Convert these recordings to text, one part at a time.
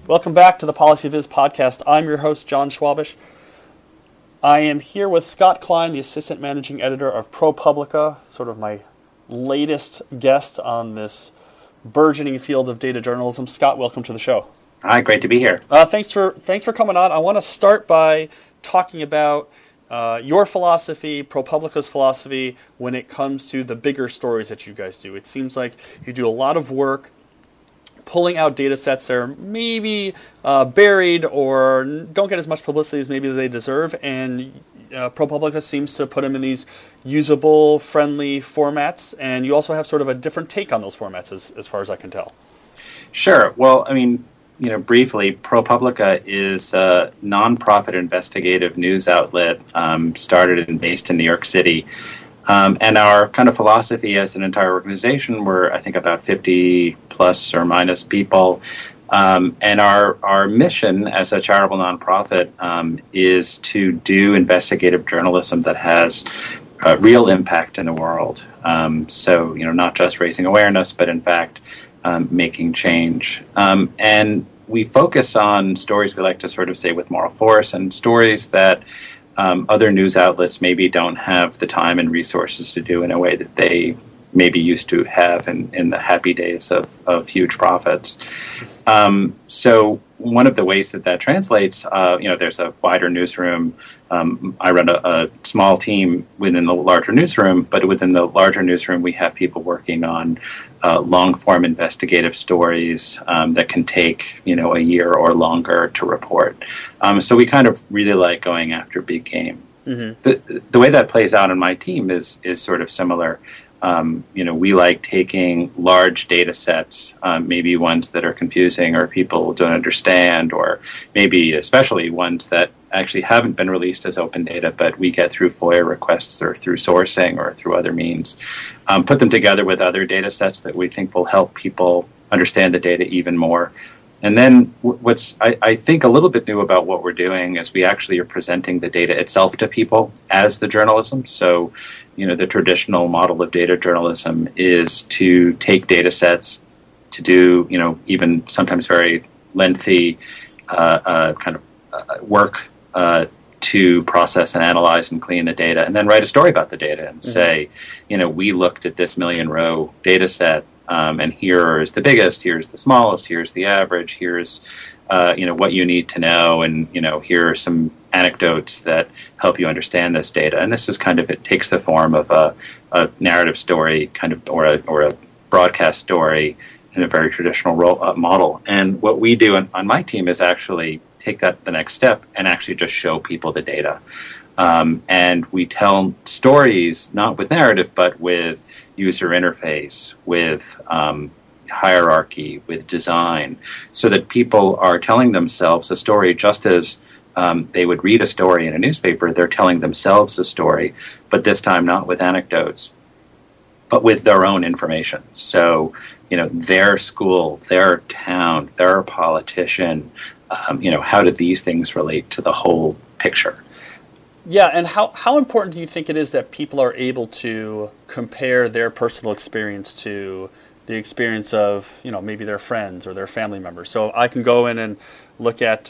Welcome back to the PolicyViz podcast. I'm your host, John Schwabish. I am here with Scott Klein, the Assistant Managing Editor of ProPublica, sort of my latest guest on this burgeoning field of data journalism. Scott, welcome to the show. Hi, great to be here. Thanks for coming on. I want to start by talking about your philosophy, ProPublica's philosophy, when it comes to the bigger stories that you guys do. It seems like you do a lot of work pulling out data sets that are maybe buried or don't get as much publicity as maybe they deserve, and ProPublica seems to put them in these usable, friendly formats, and you also have sort of a different take on those formats as far as I can tell. Sure. Well, I mean, briefly, ProPublica is a nonprofit investigative news outlet started and based in New York City. And our kind of philosophy as an entire organization, we're, I think, about 50 plus or minus people. And our mission as a charitable nonprofit is to do investigative journalism that has real impact in the world. So, not just raising awareness, but in fact, making change. And we focus on stories we like to sort of say with moral force, and stories that other news outlets maybe don't have the time and resources to do in a way that they maybe used to have in the happy days of huge profits. So one of the ways that translates, there's a wider newsroom. I run a small team within the larger newsroom, but within the larger newsroom, we have people working on long-form investigative stories that can take, a year or longer to report. So we kind of really like going after big game. Mm-hmm. The way that plays out on my team is sort of similar. We like taking large data sets, maybe ones that are confusing or people don't understand, or maybe especially ones that actually haven't been released as open data, but we get through FOIA requests or through sourcing or through other means, put them together with other data sets that we think will help people understand the data even more. And then what's, I think, a little bit new about what we're doing is we actually are presenting the data itself to people as the journalism. So, the traditional model of data journalism is to take data sets, to do, even sometimes very lengthy work to process and analyze and clean the data, and then write a story about the data and say, we looked at this million-row data set, and here is the biggest, here's the smallest, here's the average, here's what you need to know, and here are some anecdotes that help you understand this data. And this is it takes the form of a narrative story, or a broadcast story in a very traditional model. And what we do on my team is actually take that the next step and actually just show people the data. And we tell stories not with narrative, but with user interface, with hierarchy, with design, so that people are telling themselves a story just as they would read a story in a newspaper. They're telling themselves a story, but this time not with anecdotes, but with their own information. So, their school, their town, their politician, how do these things relate to the whole picture? Yeah, and how important do you think it is that people are able to compare their personal experience to the experience of, maybe their friends or their family members? So I can go in and look at,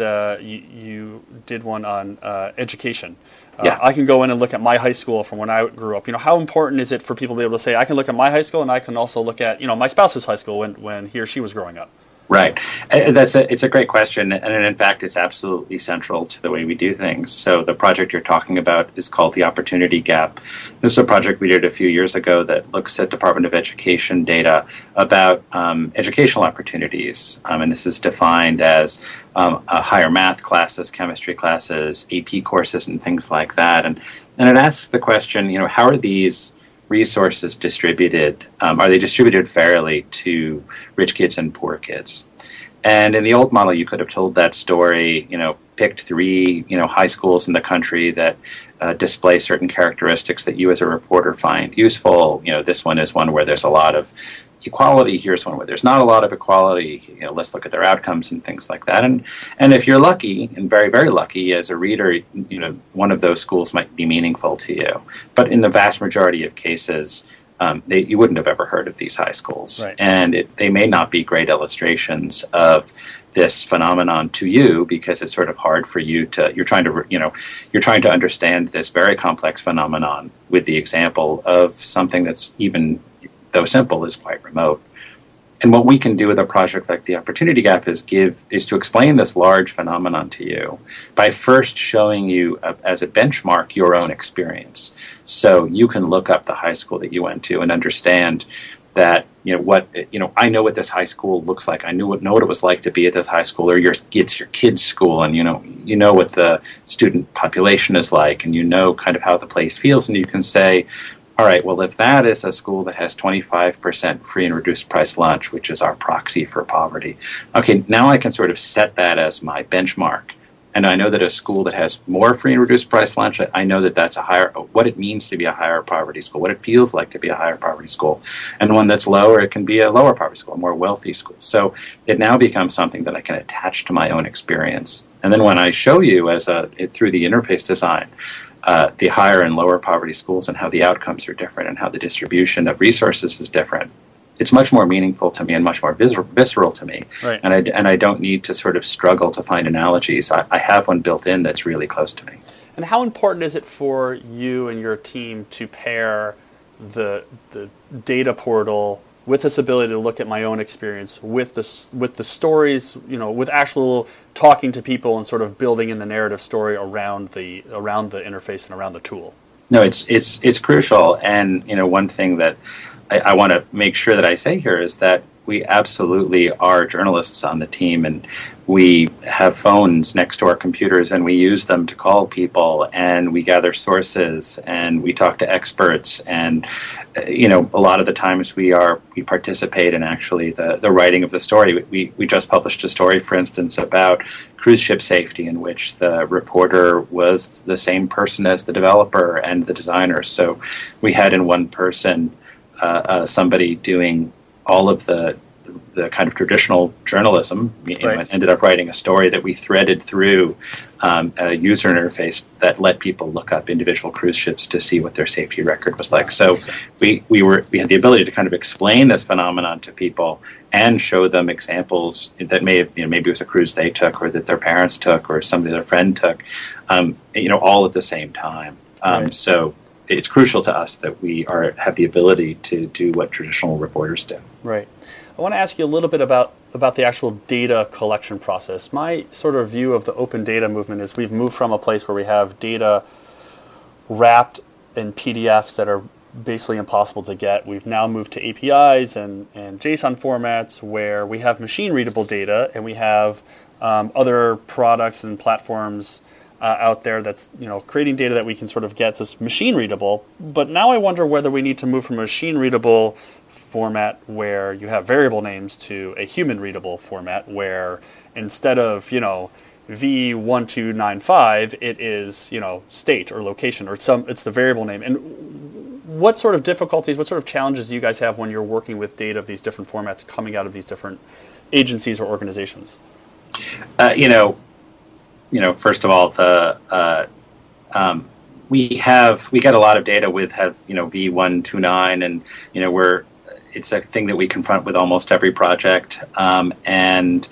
you did one on education. Yeah. I can go in and look at my high school from when I grew up. How important is it for people to be able to say, I can look at my high school and I can also look at, my spouse's high school when he or she was growing up? Right. It's a great question, and in fact, it's absolutely central to the way we do things. So the project you're talking about is called The Opportunity Gap. This is a project we did a few years ago that looks at Department of Education data about educational opportunities, and this is defined as higher math classes, chemistry classes, AP courses, and things like that. And it asks the question, how are these resources distributed? Are they distributed fairly to rich kids and poor kids? And in the old model, you could have told that story, picked 3, high schools in the country that display certain characteristics that you as a reporter find useful. This one is one where there's a lot of equality. Here's one where there's not a lot of equality. Let's look at their outcomes and things like that. And if you're lucky, and very, very lucky as a reader, one of those schools might be meaningful to you. But in the vast majority of cases, you wouldn't have ever heard of these high schools. Right. And they may not be great illustrations of this phenomenon to you, because it's sort of hard for you to, you're trying to understand this very complex phenomenon with the example of something that's, even though simple, is quite remote. And what we can do with a project like the Opportunity Gap is to explain this large phenomenon to you by first showing you as a benchmark your own experience. So you can look up the high school that you went to and understand that, I know what this high school looks like. I know what it was like to be at this high school, or it's your kid's school, and you know what the student population is like, and you know kind of how the place feels, and you can say, all right, well, if that is a school that has 25% free and reduced price lunch, which is our proxy for poverty, okay, now I can sort of set that as my benchmark. And I know that a school that has more free and reduced price lunch, I know that that's what it means to be a higher poverty school, what it feels like to be a higher poverty school. And one that's lower, it can be a lower poverty school, a more wealthy school. So it now becomes something that I can attach to my own experience. And then when I show you through the interface design, the higher and lower poverty schools and how the outcomes are different and how the distribution of resources is different, it's much more meaningful to me and much more visceral to me. Right. And I don't need to sort of struggle to find analogies. I have one built in that's really close to me. And how important is it for you and your team to pair the data portal with this ability to look at my own experience with the stories, with actual talking to people and sort of building in the narrative story around the interface and around the tool? No, it's crucial. And one thing that I want to make sure that I say here is that we absolutely are journalists on the team, and we have phones next to our computers, and we use them to call people, and we gather sources, and we talk to experts, and a lot of the times we participate in actually the writing of the story. We just published a story, for instance, about cruise ship safety, in which the reporter was the same person as the developer and the designer. So we had in one person somebody doing all of the kind of traditional journalism, Right. And ended up writing a story that we threaded through a user interface that let people look up individual cruise ships to see what their safety record was like. So we had the ability to kind of explain this phenomenon to people and show them examples that maybe it was a cruise they took, or that their parents took, or somebody their friend took, all at the same time. Right. So it's crucial to us that we have the ability to do what traditional reporters do. Right. I want to ask you a little bit about the actual data collection process. My sort of view of the open data movement is we've moved from a place where we have data wrapped in PDFs that are basically impossible to get. We've now moved to APIs and JSON formats where we have machine-readable data, and we have other products and platforms out there that's creating data that we can sort of get this machine readable. But now I wonder whether we need to move from a machine readable format where you have variable names to a human readable format where instead of V1295 it is state or location or it's the variable name. And what sort of difficulties, what sort of challenges do you guys have when you're working with data of these different formats coming out of these different agencies or organizations? First of all, we get a lot of data with V129, and it's a thing that we confront with almost every project, and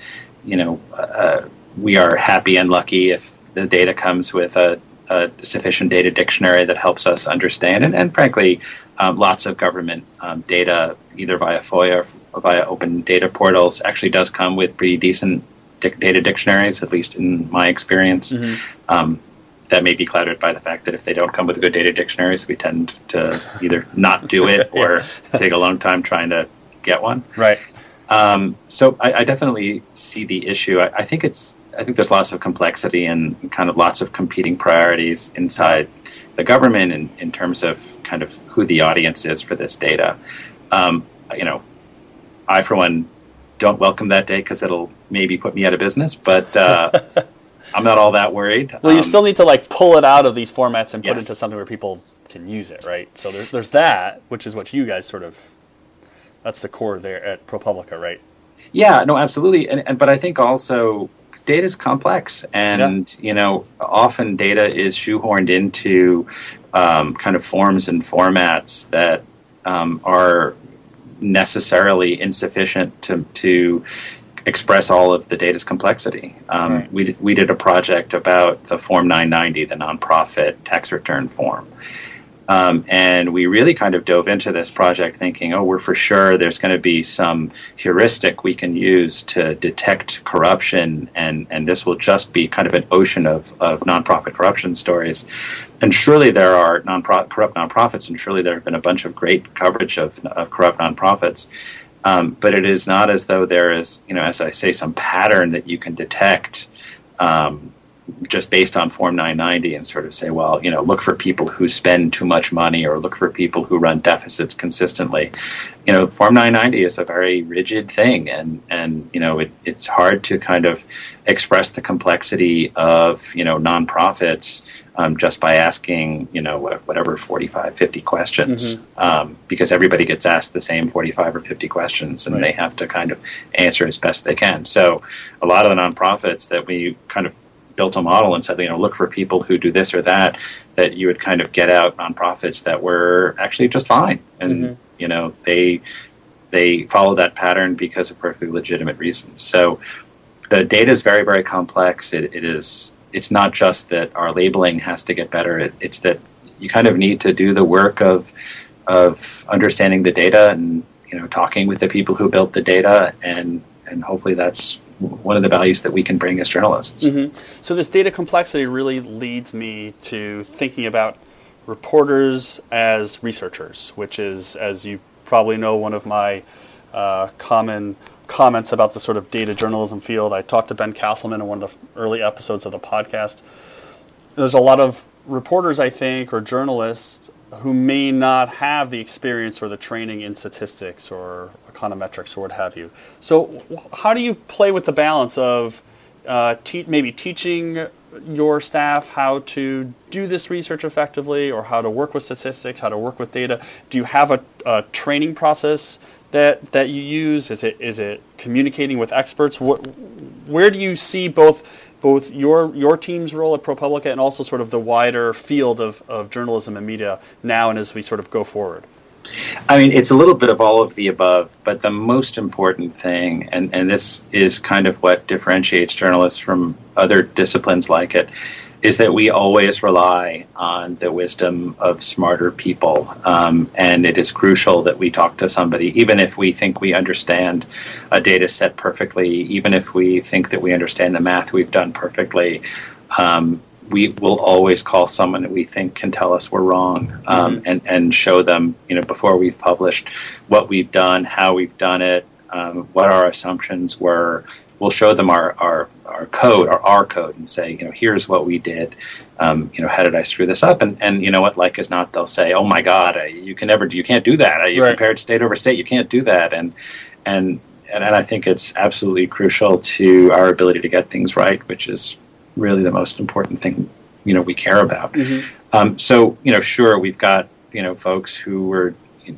we are happy and lucky if the data comes with a sufficient data dictionary that helps us understand, and frankly, lots of government data, either via FOIA or via open data portals, actually does come with pretty decent data dictionaries, at least in my experience. Mm-hmm. That may be clouded by the fact that if they don't come with good data dictionaries, we tend to either not do it or take a long time trying to get one. Right. So I definitely see the issue. I think there's lots of complexity and kind of lots of competing priorities inside the government in terms of kind of who the audience is for this data. I, for one, don't welcome that day because it'll maybe put me out of business, but I'm not all that worried. Well, you still need to pull it out of these formats and put it Yes. into something where people can use it, right? So there's that, which is what you guys that's the core there at ProPublica, right? Yeah, no, absolutely. But I think also data is complex, and often data is shoehorned into kind of forms and formats that are necessarily insufficient to express all of the data's complexity. Right. We did a project about the Form 990, the nonprofit tax return form. And we really kind of dove into this project thinking, we're for sure there's going to be some heuristic we can use to detect corruption, and this will just be kind of an ocean of nonprofit corruption stories. And surely there are corrupt nonprofits, and surely there have been a bunch of great coverage of corrupt nonprofits. But it is not as though there is, as I say, some pattern that you can detect just based on Form 990 and sort of say, well, look for people who spend too much money or look for people who run deficits consistently. Form 990 is a very rigid thing, and it's hard to kind of express the complexity of, nonprofits just by asking, whatever 45, 50 questions, because everybody gets asked the same 45 or 50 questions, and they have to kind of answer as best they can. So a lot of the nonprofits that we kind of built a model and said, look for people who do this or that you would kind of get out nonprofits that were actually just fine. And, they follow that pattern because of perfectly legitimate reasons. So the data is very, very complex. It's not just that our labeling has to get better. It's that you kind of need to do the work of understanding the data and, talking with the people who built the data. And hopefully that's one of the values that we can bring as journalists. So this data complexity really leads me to thinking about reporters as researchers, which is, as you probably know, one of my common comments about the sort of data journalism field. I talked to Ben Castleman in one of the early episodes of the podcast. There's a lot of reporters, I think, or journalists who may not have the experience or the training in statistics or econometrics or what have you. So how do you play with the balance of maybe teaching your staff how to do this research effectively, or how to work with statistics, how to work with data? Do you have a training process that you use? Is it communicating with experts? Where do you see both your team's role at ProPublica and also sort of the wider field of journalism and media now and as we sort of go forward? I mean, it's a little bit of all of the above, but the most important thing, and this is kind of what differentiates journalists from other disciplines like it, is that we always rely on the wisdom of smarter people. And it is crucial that we talk to somebody, even if we think we understand a data set perfectly, even if we think that we understand the math we've done perfectly. We will always call someone that we think can tell us we're wrong, and show them, before we've published, what we've done, how we've done it, what our assumptions were. We'll show them our code, our code, and say, here's what we did. How did I screw this up? And you know what, like as not, they'll say, oh my God, you can't do that. You compared state over state, you can't do that. And I think it's absolutely crucial to our ability to get things right, which is really the most important thing, we care about. So, sure, we've got, folks who were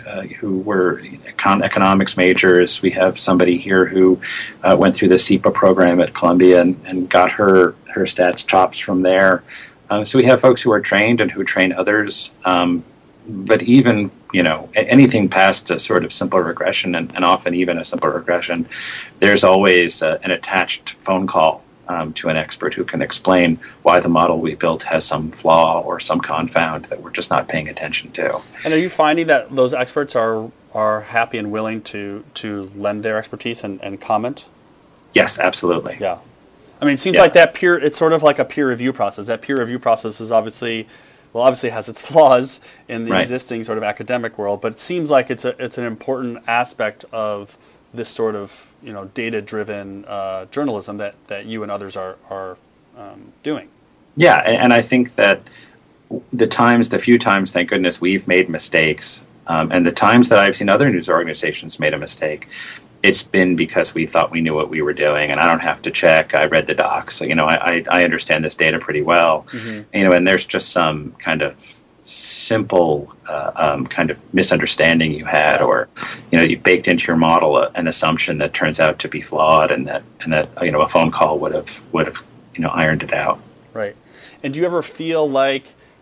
economics majors. We have somebody here who went through the SEPA program at Columbia and got her stats chops from there. So we have folks who are trained and who train others. But even, anything past a sort of simple regression, and often even a simple regression, there's always an attached phone call to an expert who can explain why the model we built has some flaw or some confound that we're just not paying attention to. And are you finding that those experts are happy and willing to lend their expertise and comment? Yes, absolutely. Yeah. I mean, it seems like it's sort of like a peer review process. That peer review process is obviously has its flaws in the existing sort of academic world, but it seems like it's an important aspect of this sort of data-driven journalism that you and others are doing. Yeah, and I think that the few times, thank goodness, we've made mistakes, and the times that I've seen other news organizations made a mistake, it's been because we thought we knew what we were doing, and I don't have to check. I read the docs, so I understand this data pretty well. And there's just some kind of simple kind of misunderstanding you had, or you've baked into your model an assumption that turns out to be flawed, and that a phone call would have ironed it out. Right. And do you ever feel like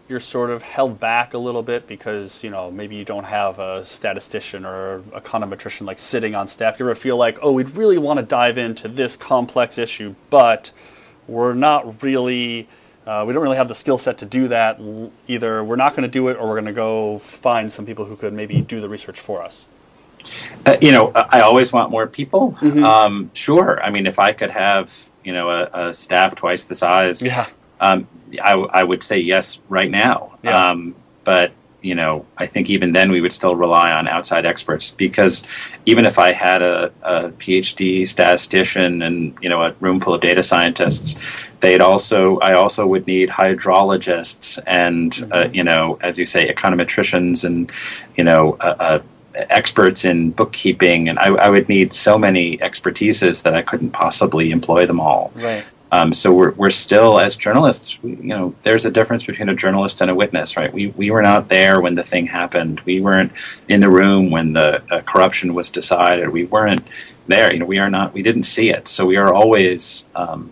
you're sort of held back a little bit because, maybe you don't have a statistician or a econometrician like sitting on staff? You ever feel like, oh, we'd really want to dive into this complex issue, but we're not really, we don't really have the skill set to do that. Either we're not going to do it, or we're going to go find some people who could maybe do the research for us. I always want more people. Mm-hmm. Sure. I mean, if I could have, a staff twice the size, I would say yes right now. Yeah. But, I think even then we would still rely on outside experts, because even if I had a PhD statistician and, a room full of data scientists, I also would need hydrologists and, mm-hmm. As you say, econometricians and, experts in bookkeeping, and I would need so many expertises that I couldn't possibly employ them all. Right. So we're still, as journalists, there's a difference between a journalist and a witness, right? We were not there when the thing happened. We weren't in the room when the corruption was decided. We weren't there. We didn't see it. So we are always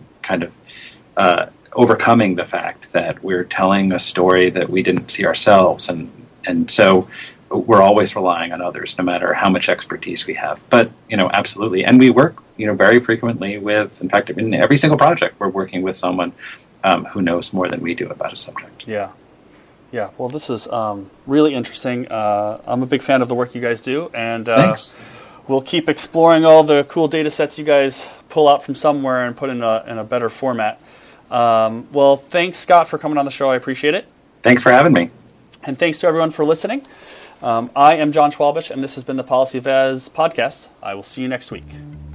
overcoming the fact that we're telling a story that we didn't see ourselves, and so we're always relying on others, no matter how much expertise we have. But, absolutely. And we work, very frequently with, in fact, in every single project, we're working with someone who knows more than we do about a subject. Yeah. Yeah. Well, this is really interesting. I'm a big fan of the work you guys do. And Thanks. We'll keep exploring all the cool data sets you guys pull out from somewhere and put in a better format. Well, thanks, Scott, for coming on the show. I appreciate it. Thanks for having me. And thanks to everyone for listening. I am John Schwalbish, and this has been the Policy Vaz podcast. I will see you next week.